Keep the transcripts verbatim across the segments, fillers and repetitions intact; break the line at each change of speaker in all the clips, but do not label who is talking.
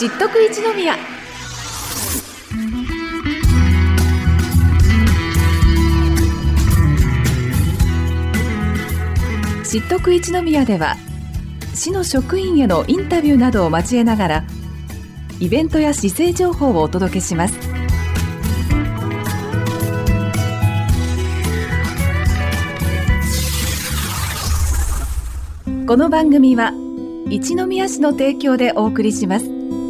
知っとく一宮。知っとく一宮では、市の職員へのインタビューなどを交えながらイベントや市政情報をお届けします。この番組は一宮市の提供でお送りします。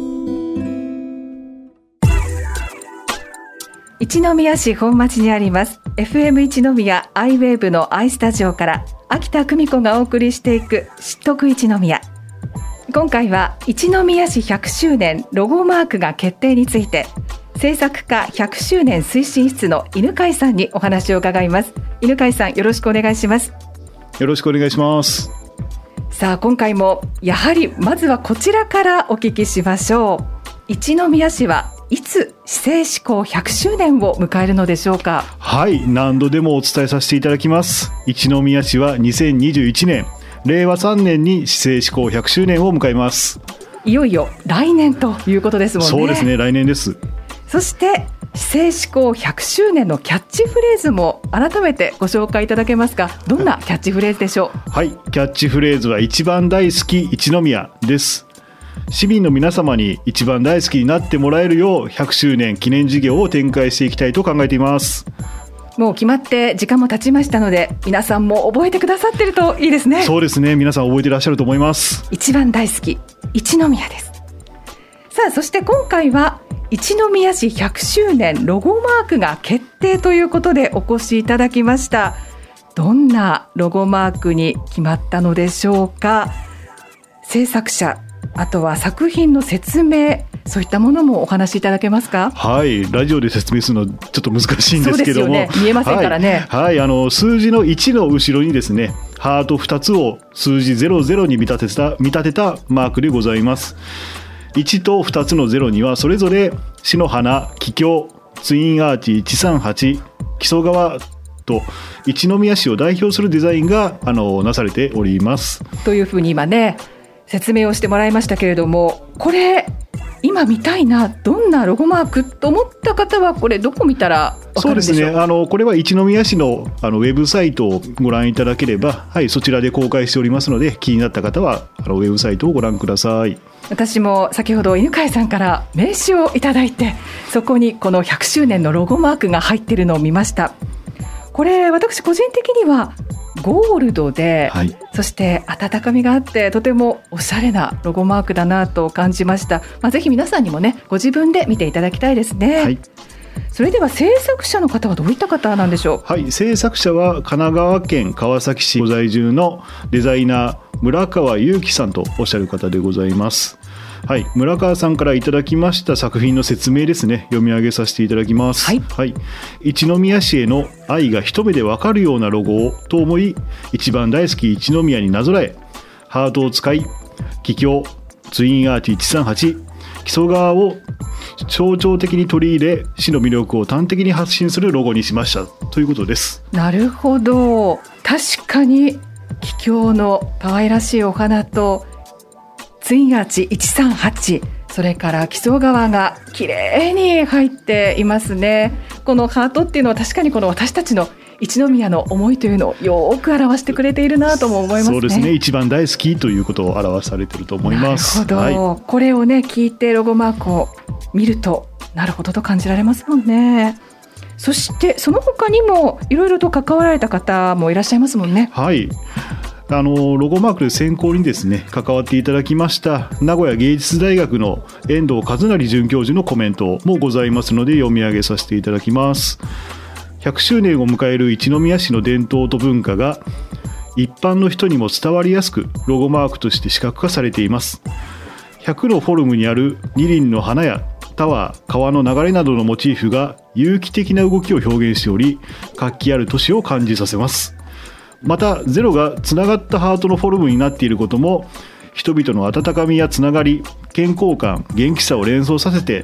一宮市本町にあります エフエム 一宮アイウェーブのアイスタジオから秋田久美子がお送りしていく知っとく一宮。今回は一宮市ひゃくしゅうねんロゴマークが決定について、制作課ひゃくしゅうねん推進室の犬飼さんにお話を伺います。犬飼さん、よろしくお願いします。
よろしくお願いします。
さあ、今回もやはりまずはこちらからお聞きしましょう。一宮市はいつ市政施行ひゃくしゅうねんを迎えるのでしょうか。
はい、何度でもお伝えさせていただきます。一宮市はにせんにじゅういちねんれいわさんねんに市政施行ひゃくしゅうねんを迎えます。
いよいよ来年ということですもんね。
そうですね、来年です。
そして市政施行ひゃくしゅうねんのキャッチフレーズも改めてご紹介いただけますか。どんなキャッチフレーズでしょう。
はい、キャッチフレーズは一番大好き一宮です。市民の皆様に一番大好きになってもらえるようひゃくしゅうねん記念事業を展開していきたいと考えています。
もう決まって時間も経ちましたので、皆さんも覚えてくださってるといいですね。
そうですね、皆さん覚えていらっしゃると思います。
一番大好き一宮です。さあ、そして今回は一宮市ひゃくしゅうねんロゴマークが決定ということでお越しいただきました。どんなロゴマークに決まったのでしょうか。制作者、あとは作品の説明、そういったものもお話しいただけますか。
はい、ラジオで説明するのちょっと難しいんですけども、
そうですよね、見えませんからね。
はい、はい、あの数字のいちの後ろにですね、ハートふたつを数字ゼロゼロに見立てた見立てたマークでございます。いちとふたつのゼロにはそれぞれ市の花、桔梗、ツインアーチいちさんはち、木曽川と一宮市を代表するデザインがあのなされております
というふうに今ね説明をしてもらいましたけれども、これ今見たいな、どんなロゴマークと思った方はこれどこ見たら分かるんでしょう。
そうですね、あのこれは一宮市 の, あのウェブサイトをご覧いただければ、はい、そちらで公開しておりますので、気になった方はあのウェブサイトをご覧ください。
私も先ほど犬飼さんから名刺をいただいて、そこにこのひゃくしゅうねんのロゴマークが入っているのを見ました。これ私個人的にはゴールドで、はい、そして温かみがあってとてもおしゃれなロゴマークだなと感じました。まあ、ぜひ皆さんにもねご自分で見ていただきたいですね。はい、それでは制作者の方はどういった方なんでしょう。
はい、制作者は神奈川県川崎市ご在住のデザイナー村川祐樹さんとおっしゃる方でございます。はい、村川さんからいただきました作品の説明ですね、読み上げさせていただきます。はい、はい、一宮市への愛が一目でわかるようなロゴをと思い、一番大好き一宮になぞらえ、ハートを使い桔梗、ツインアーチいちさんはち、木曽川を象徴的に取り入れ、市の魅力を端的に発信するロゴにしましたということです。
なるほど、確かに桔梗の可愛らしいお花とツインアーチいちさんはち、それから木曽川が綺麗に入っていますね。このハートっていうのは確かにこの私たちの一宮の思いというのをよく表してくれているなとも思いますね。
そうですね、一番大好きということを表されていると思います。
なるほど、はい、これをね聞いてロゴマークを見るとなるほどと感じられますもんね。そしてその他にもいろいろと関わられた方もいらっしゃいますもんね。
はい、あのロゴマークで選考にですね関わっていただきました名古屋芸術大学の遠藤和成准教授のコメントもございますので読み上げさせていただきます。ひゃくしゅうねんを迎える一宮市の伝統と文化が一般の人にも伝わりやすくロゴマークとして視覚化されています。ひゃくのフォルムにある二輪の花やタワー、川の流れなどのモチーフが有機的な動きを表現しており、活気ある都市を感じさせます。またゼロがつながったハートのフォルムになっていることも人々の温かみやつながり、健康感、元気さを連想させて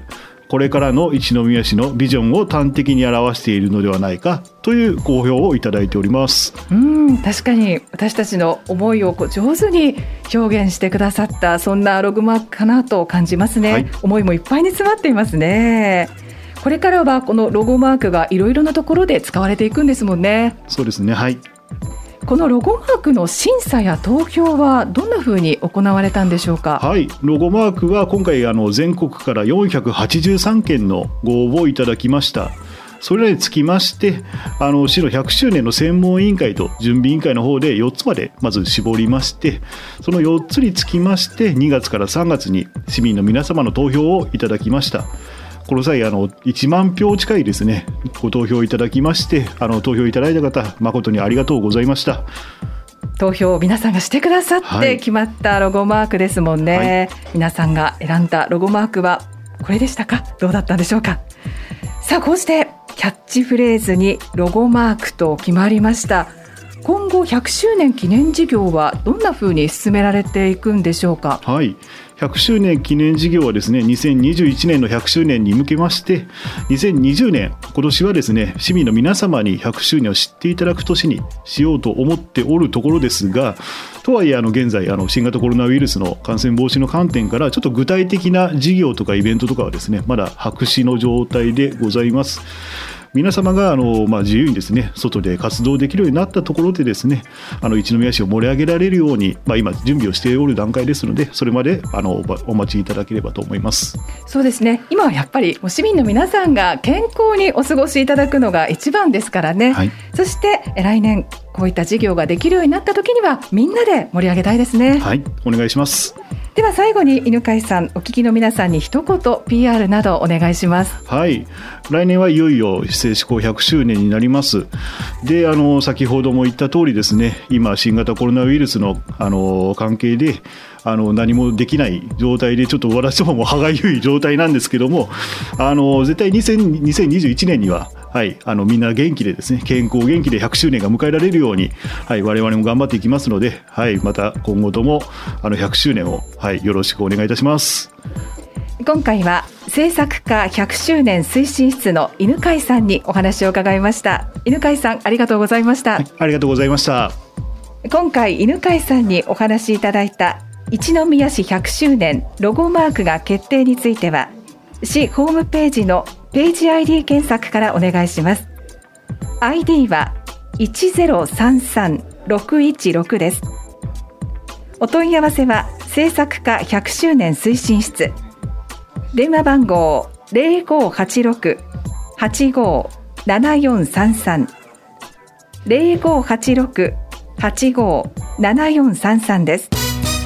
これからの一宮市のビジョンを端的に表しているのではないかという好評をいただいております。
うん、確かに私たちの思いをこう上手に表現してくださったそんなロゴマークかなと感じますね、はい、思いもいっぱいに詰まっていますね。これからはこのロゴマークがいろいろなところで使われていくんですもんね。
そうですね、はい。
このロゴマークの審査や投票はどんなふうに行われたんでしょうか。
はい、ロゴマークは今回あの全国からよんひゃくはちじゅうさんけんのご応募をいただきました。それらにつきましてあの市のひゃくしゅうねんの専門委員会と準備委員会の方でよっつまでまず絞りまして、そのよっつにつきましてにがつからさんがつに市民の皆様の投票をいただきました。この際あのいちまんひょう近いですねご投票いただきまして、あの投票いただいた方誠にありがとうございました。
投票を皆さんがしてくださって決まったロゴマークですもんね、はい、皆さんが選んだロゴマークはこれでしたか、どうだったんでしょうか。さあこうしてキャッチフレーズにロゴマークと決まりました。今後ひゃくしゅうねん記念事業はどんなふうに進められていくんでしょうか。
はい、ひゃくしゅうねん記念事業はですねにせんにじゅういちねんのひゃくしゅうねんに向けましてにせんにじゅうねん今年はですね市民の皆様にひゃくしゅうねんを知っていただく年にしようと思っておるところですが、とはいえあの現在あの新型コロナウイルスの感染防止の観点からちょっと具体的な事業とかイベントとかはですねまだ白紙の状態でございます。皆様があの、まあ、自由にですね外で活動できるようになったところでですねあの一宮市を盛り上げられるように、まあ、今準備をしておる段階ですので、それまであの お, お待ちいただければと思います。
そうですね、今はやっぱり市民の皆さんが健康にお過ごしいただくのが一番ですからね、はい、そして来年こういった事業ができるようになった時にはみんなで盛り上げたいですね。
はい、お願いします。
では最後に犬飼さん、お聞きの皆さんに一言 ピーアール などお願いします。
はい、来年はいよいよ市政施行ひゃくしゅうねんになります。であの先ほども言った通りですね、今新型コロナウイルスのあの関係であの何もできない状態でちょっと私どもも歯がゆい状態なんですけども、あの絶対にせんにじゅういちねんにははい、あのみんな元気でですね健康元気でひゃくしゅうねんが迎えられるように、はい、我々も頑張っていきますので、はい、また今後ともあのひゃくしゅうねんを、はい、よろしくお願いいたします。
今回は政策課ひゃくしゅうねん推進室の犬飼さんにお話を伺いました。犬飼さん、ありがとうございました。
はい、ありがとうございました。
今回犬飼さんにお話しいただいた一宮市ひゃくしゅうねんロゴマークが決定については市ホームページのページ アイディー 検索からお願いします。 アイディー はいちゼロさんさんろくいちろくです。お問い合わせは政策課ひゃくしゅうねん推進室、電話番号 ゼロごーはちろく はちごーななよんさんさん ゼロごーはちろく はちごーななよんさんさんです。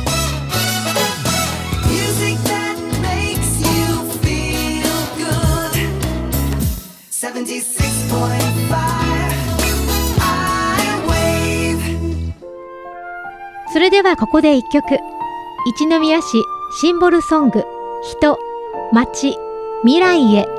それではここで一曲、一宮市シンボルソング、人、町、未来へ。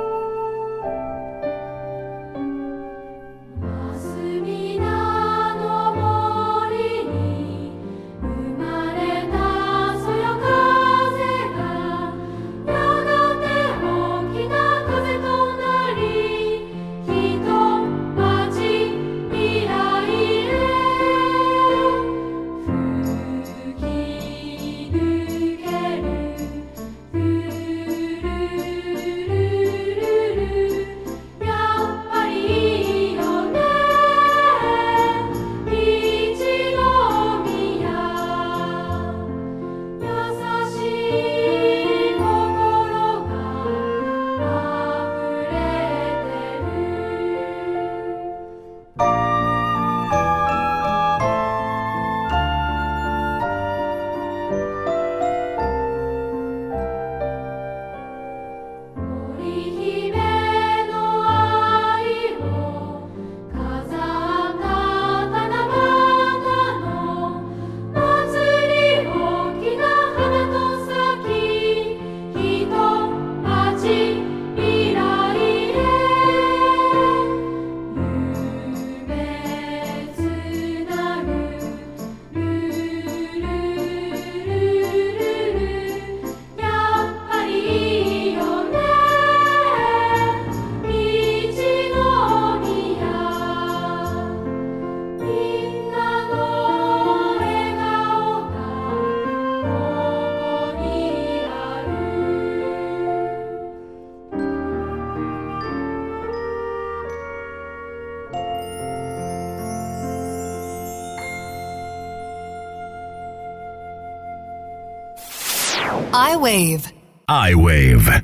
I-Wave
I-Wave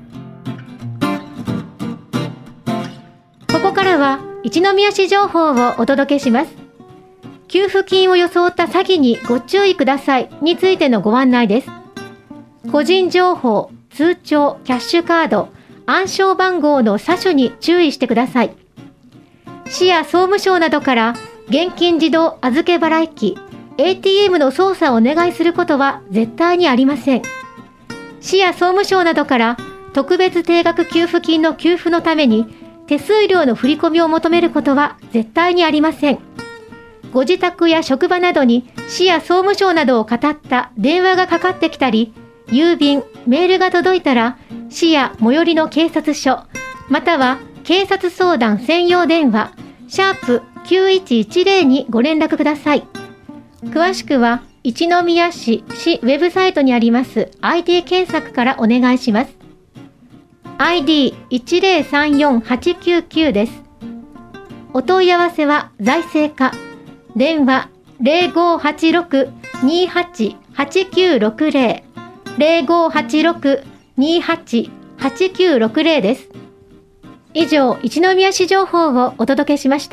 ここからは一宮市情報をお届けします。給付金を装った詐欺にご注意くださいについてのご案内です。個人情報、通帳、キャッシュカード、暗証番号の詐取に注意してください。市や総務省などから現金自動預け払い機、エーティーエム の操作をお願いすることは絶対にありません。市や総務省などから特別定額給付金の給付のために手数料の振り込みを求めることは絶対にありません。ご自宅や職場などに市や総務省などを語った電話がかかってきたり、郵便、メールが届いたら、市や最寄りの警察署、または警察相談専用電話、シャープきゅういちいちゼロにご連絡ください。詳しくは、一宮市市ウェブサイトにあります アイディー 検索からお願いします。アイディーいちゼロさんよんはちきゅうきゅう です。お問い合わせは財政課、電話 ゼロごはちろく にはち はちきゅうろくゼロ ゼロごはちろく にはち はちきゅうろくゼロ です。以上、一宮市情報をお届けしました。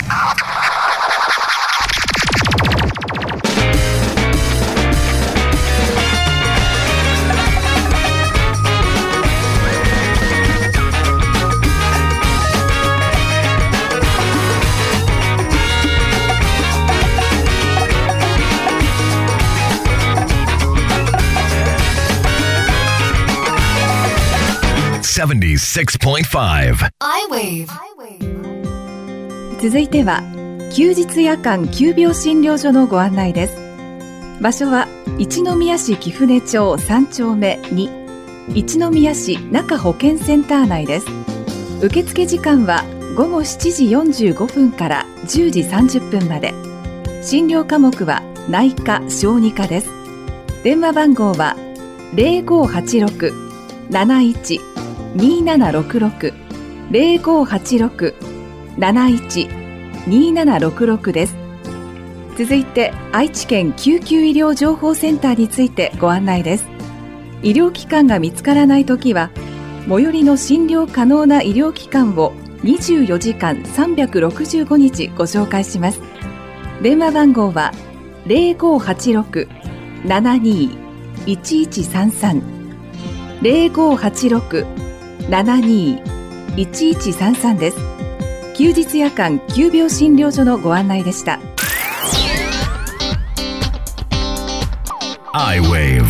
ななじゅうろくてんご
I-Wave
続いては休日夜間急病診療所のご案内です。場所は一宮市貴船町さん丁目に、一宮市中保健センター内です。受付時間はごごしちじよんじゅうごふんからじゅうじさんじゅっぷんまで。診療科目は内科・小児科です。電話番号は ゼロごはちろく なないち にななろくろく ゼロごはちろく なないち にななろくろく です。続いて愛知県救急医療情報センターについてご案内です。医療機関が見つからないときは、最寄りの診療可能な医療機関をにじゅうよじかんさんびゃくろくじゅうごにちご紹介します。電話番号は ゼロごはちろく ななにいちいちさんさん ゼロごはちろく ななにいちいちさんさん です。休日夜間急病診療所のご案内でした。
I-Wave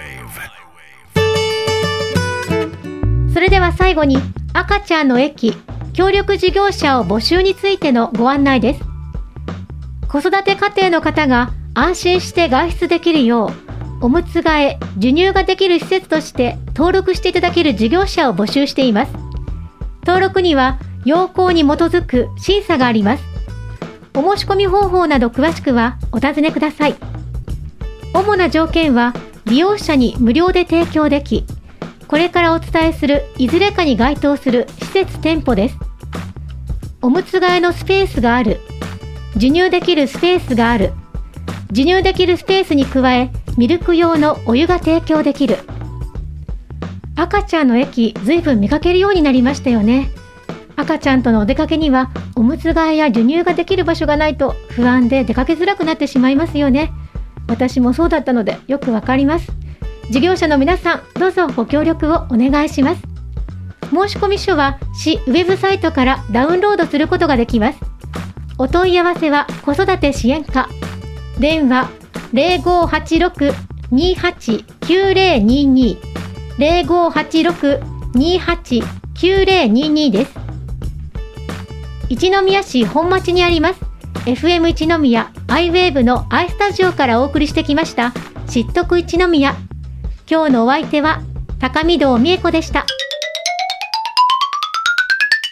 それでは最後に赤ちゃんの駅協力事業者を募集についてのご案内です。子育て家庭の方が安心して外出できるよう、おむつ替え、授乳ができる施設として登録していただける事業者を募集しています。登録には要項に基づく審査があります。お申し込み方法など詳しくはお尋ねください。主な条件は利用者に無料で提供でき、これからお伝えするいずれかに該当する施設店舗です。おむつ替えのスペースがある、授乳できるスペースがある、授乳できるスペースに加えミルク用のお湯が提供できる。赤ちゃんの駅、ずいぶん見かけるようになりましたよね。赤ちゃんとのお出かけにはおむつ替えや授乳ができる場所がないと不安で出かけづらくなってしまいますよね。私もそうだったのでよくわかります。事業者の皆さん、どうぞご協力をお願いします。申し込み書は市ウェブサイトからダウンロードすることができます。お問い合わせは子育て支援課、電話 ゼロごはちろく にはち きゅうゼロにに ゼロごはちろく にはち きゅうゼロにに です。一宮市本町にあります エフエム 一宮 I-Wave の I スタジオからお送りしてきました知っとく一宮。今日のお相手は高見堂美恵子でした。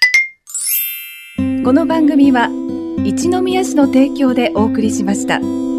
この番組は一宮市の提供でお送りしました。